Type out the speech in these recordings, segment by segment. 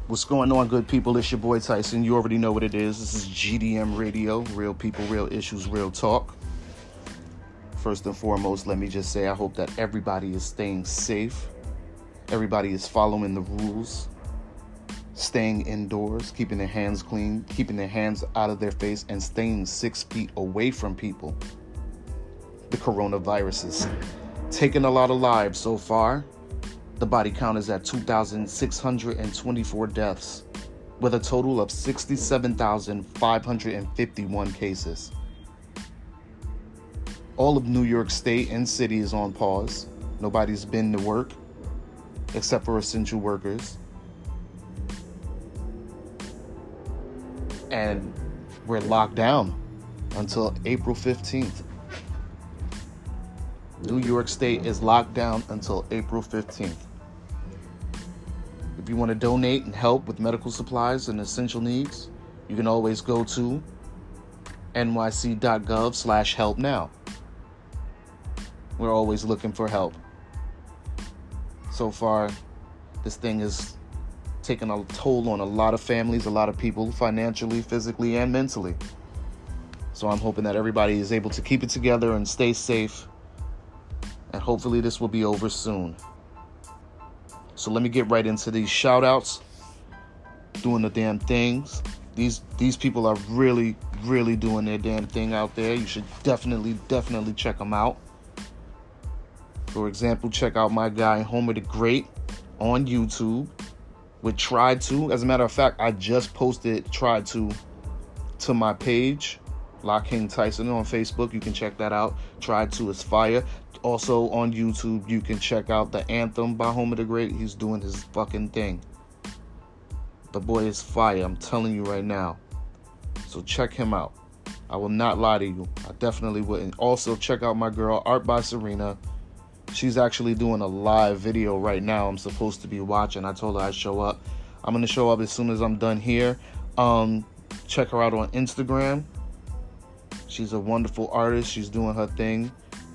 What's going on, good people? It's your boy Tyson. You already know what it is. This is GDM Radio, real people, real issues, real talk. First and foremost, let me just say I hope that everybody is staying safe. Everybody is following the rules, staying indoors, keeping their hands clean, keeping their hands out of their face, and staying 6 feet away from people. The coronavirus is taking a lot of lives so far. The body count is at 2,624 deaths, with a total of 67,551 cases. All of New York State and city is on pause. Nobody's been to work, except for essential workers. And we're locked down until April 15th. New York State is locked down until April 15th. If you want to donate and help with medical supplies and essential needs, you can always go to nyc.gov/help now. We're always looking for help. So far, this thing is taking a toll on a lot of families, a lot of people, financially, physically, and mentally. So I'm hoping that everybody is able to keep it together and stay safe. And hopefully this will be over soon. So let me get right into these shout outs. Doing the damn things. These people are really doing their damn thing out there. You should definitely check them out. For example, check out my guy Homer the Great on YouTube with Tried To. As a matter of fact, I just posted Tried To my page, Lock King Tyson, on Facebook. You can check that out. Tried To is fire. Also on YouTube, you can check out the Anthem by Homer the Great. He's doing his fucking thing. The boy is fire, I'm telling you right now. So check him out. I will not lie to you. I definitely wouldn't. Also, check out my girl, Art by Serena. She's actually doing a live video right now. I'm supposed to be watching. I told her I'd show up. I'm going to show up as soon as I'm done here. Check her out on Instagram. She's a wonderful artist. She's doing her thing.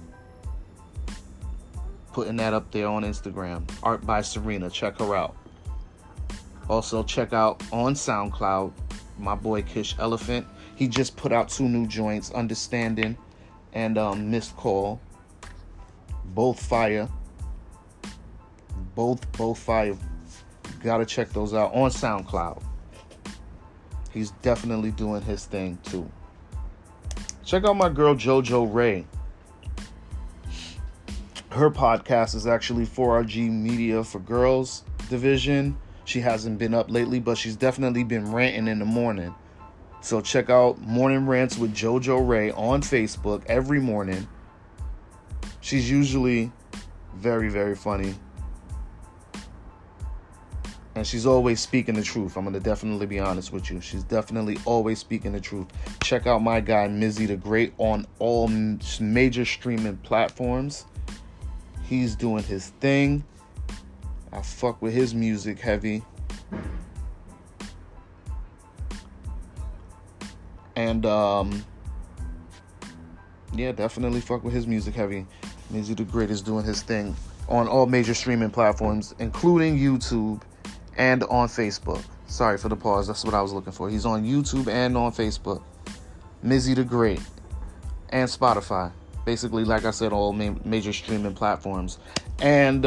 Putting that up there on Instagram. Art by Serena. Check her out. Also, check out on SoundCloud my boy Kish Elephant. He just put out 2 new joints, Understanding and Missed Call. Both fire. Both fire. Gotta check those out on SoundCloud. He's definitely doing his thing too. Check out my girl JoJo Ray. Her podcast is actually 4RG Media for Girls division. She hasn't been up lately, but she's definitely been ranting in the morning. So check out Morning Rants with JoJo Ray on Facebook every morning. She's usually very funny. And she's always speaking the truth. I'm going to definitely be honest with you. She's definitely always speaking the truth. Check out my guy Mizzy the Great on all major streaming platforms. He's doing his thing. I fuck with his music heavy. And, yeah, definitely fuck with his music heavy. Mizzy the Great is doing his thing on all major streaming platforms, including YouTube and on Facebook. Sorry for the pause. That's what I was looking for. He's on YouTube and on Facebook. Mizzy the Great. And Spotify. Basically, like I said, all major streaming platforms. And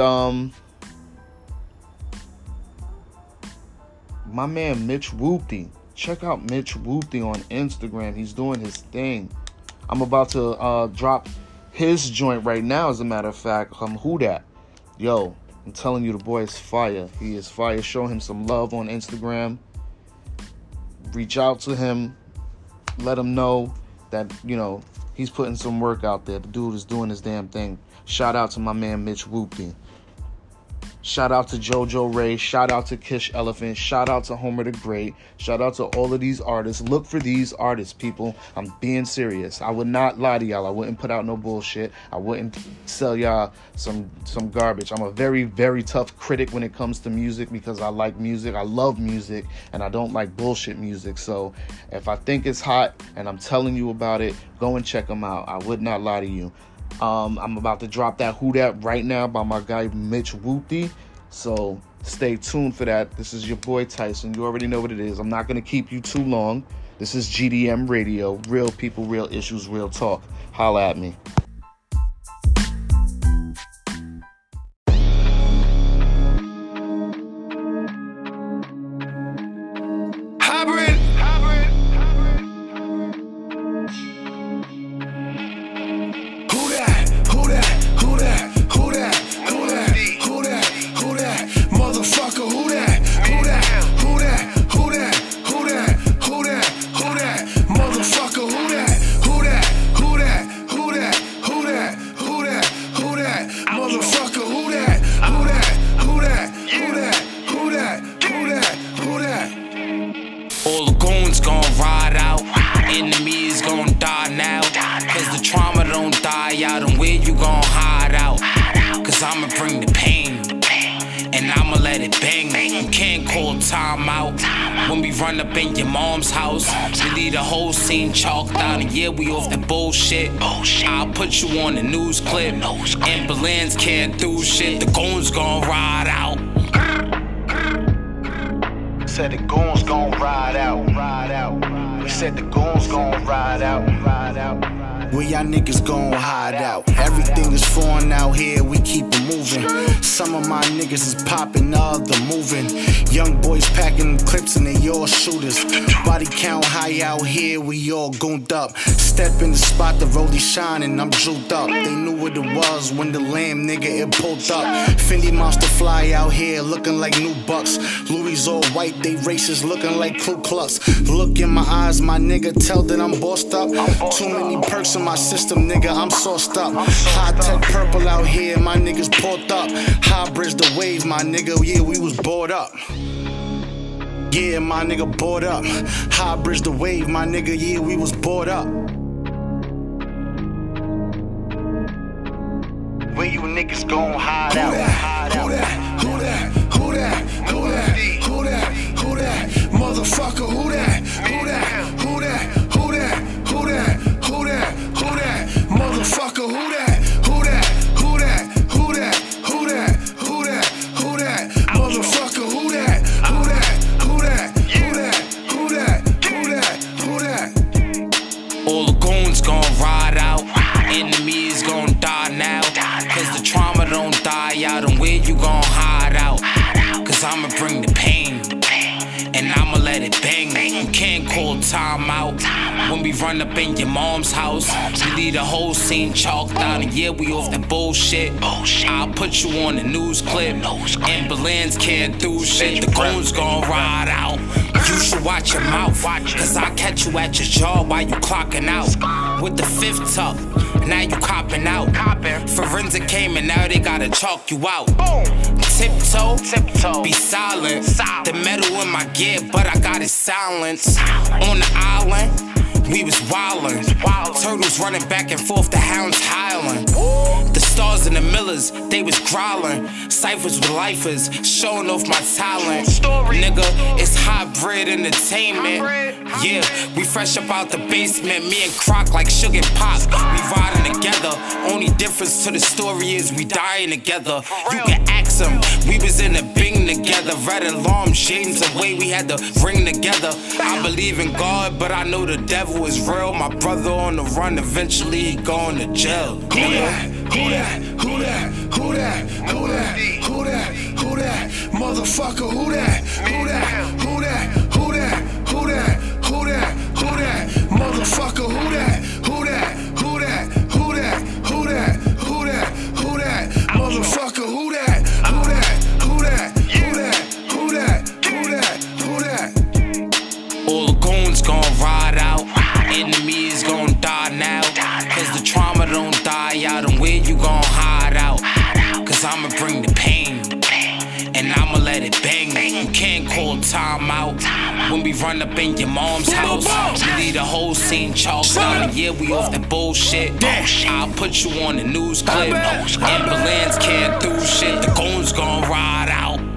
my man Mitch Whoopty. Check out Mitch Whoopty on Instagram. He's doing his thing. I'm about to drop his joint right now, as a matter of fact. Who Dat? Yo, I'm telling you, the boy is fire. He is fire. Show him some love on Instagram. Reach out to him. Let him know that, he's putting some work out there. The dude is doing his damn thing. Shout out to my man Mitch Whoopty. Shout out to JoJo Ray. Shout out to Kish Elephant. Shout out to Homer the Great. Shout out to all of these artists. Look for these artists, people. I'm being serious. I would not lie to y'all. I wouldn't put out no bullshit. I wouldn't sell y'all some garbage. I'm a very tough critic when it comes to music because I like music. I love music, and I don't like bullshit music. So if I think it's hot and I'm telling you about it, go and check them out. I would not lie to you. I'm about to drop that Who Dat right now by my guy Mitch Whoopty. So Stay tuned for that. This is your boy Tyson. You already know what it is. I'm not going to keep you too long. This is GDM Radio. Real people, real issues, real talk. Holla at me. All the goons gon' ride out, enemies gon' die now. Cause the trauma don't die out, and where you gon' hide out? Cause I'ma bring the pain, and I'ma let it bang. You can't call time out when we run up in your mom's house. We leave the whole scene chalked out, and yeah, we off that bullshit. I'll put you on the news clip. Ambulance can't do shit, the goons gon' ride out. Said the goons gon' ride out, ride out. We said the goons gon' ride out, ride out. Where y'all niggas gon' hide out? Everything is foreign out here, we keep it moving. Some of my niggas is popping, the other moving. Young boys packing clips and they all shooters. Body count high out here, we all gooned up. Step in the spot, the rollie shining, I'm juked up. They knew what it was when the lamb nigga it pulled up. Fendi monster fly out here, looking like new bucks. Louis all white, they racist, looking like Ku Klux. Look in my eyes, my nigga, tell that I'm bossed up. Too many perks in my system, nigga, I'm sauced up. High tech purple out here, my niggas pulled up. Hybrids the wave, my nigga, yeah, we was bored up. Yeah, my nigga bored up. Hybrids the wave, my nigga, yeah, we was bored up. Where you niggas gon' hide out? Who that? Who that? Who that? Who that? Who that? Who that? Motherfucker, who that? Who that? Who that? Who that? Who that? Who that? Who that? Motherfucker, who that? Who that? Who that? Who that? Who that? Who that? Who that? Motherfucker, who that? Who that? Who that? Who that? Who that? Who that? Who that? All the goons gon' ride out, enemies gon' die now. Cause the trauma don't die out, and where you gon' hide out? Cause I'ma bring the pain, and I'ma let it bang. You can't call time out when we run up in your mom's house. We leave the whole scene chalked out, and yeah, we off that bullshit. I'll put you on the news clip. Ambulance can't do shit, the goons gon' ride out. You should watch your mouth, cause I catch you at your job while you clocking out. With the fifth tuck, now you copping out. Forensic came and now they gotta chalk you out. Tiptoe, be silent. The metal in my gear, but I got it silenced. On the island, we was wildin'. Turtles running back and forth, the hounds howling. The stars and the millers, they was growling. Ciphers with lifers, showing off my talent. Nigga, it's hybrid entertainment. Yeah, we fresh up out the basement. Me and Croc like Sugar and Pop. We riding together. Only difference to the story is we dying together. You can ask them, we was in a Bing together. Red alarm, shades away, we had to ring together. I believe in God, but I know the devil is real. My brother on the run, eventually he going to jail. Who that? Who that? Who that? Who that? Who that? Who that? Who that? Motherfucker, who that? Who that? Who that? Who that? Who that? Who that? Who that? Motherfucker, who that? Who that? Who that? Who that? Who that? Who that? Who that? Motherfucker, who that? Who that? Who that? Who that? Who that? Who that? Who that? All the goons gon' ride out, enemies gon' die now. Cause the trauma don't die out, and where you gon' hide out? Cause I'ma bring the pain, and I'ma let it bang. You can't call time out when we run up in your mom's house. We leave the whole scene chalked out, and yeah, we off that bullshit. I'll put you on the news clip. Ambulance can't do shit, the goons gon' ride out.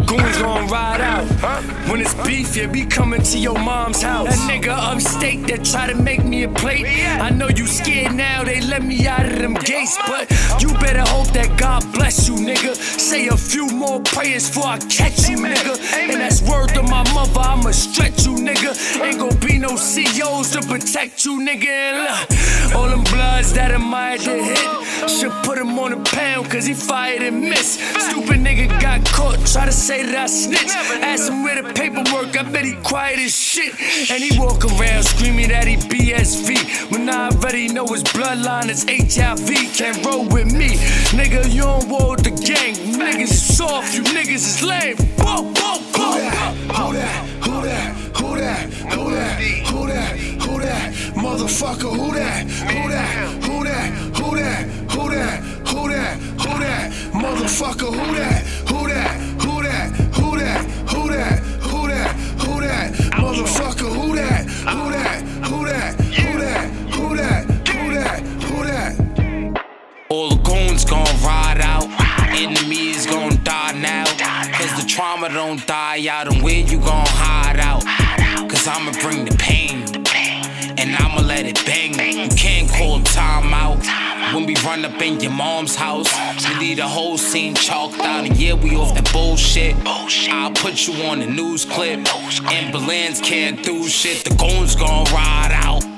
goons gon' ride out. When it's beef, yeah, be coming to your mom's house. That nigga upstate that try to make me a plate. I know you scared now, they let me out of them gates. But you better hope that God bless you, nigga. Say a few more prayers before I catch you, nigga. And that's word to my mother, I'ma stretch you, nigga. Ain't gon' be no CEOs to protect you, nigga. And look, all them bloods that admired the hit should put him on a pound, cause he fired and missed. Stupid nigga got caught, try to say that I snitched. Ask him where the paperwork, I bet he quiet as shit. And he walk around screaming that he BSV, when I already know his bloodline is HIV. Can't roll with me, nigga, you don't roll with the gang. Niggas is soft, you niggas is lame. Whoa, whoa, whoa. Who that? Who that? Who that? Who that? Who that? Who that? Motherfucker, who that? Who that? Who that? Who that? Who that? Who that? Who that? Motherfucker, who that? Who that? Who that? Who that? Who that? Who that? Who that? Motherfucker, who that? Who that? Who that? Who that? Who that? Who that? Who that? All the goons gon' ride out, enemies gon' die now. Cause the trauma don't die out, and where you gon' hide out? Cause I'ma bring the pain, and I'ma let it bang. You can't call time out when we run up in your mom's house. We leave the whole scene chalked out, and yeah, we off that bullshit. I'll put you on the news clip. Ambulance can't do shit, the goons gon' ride out.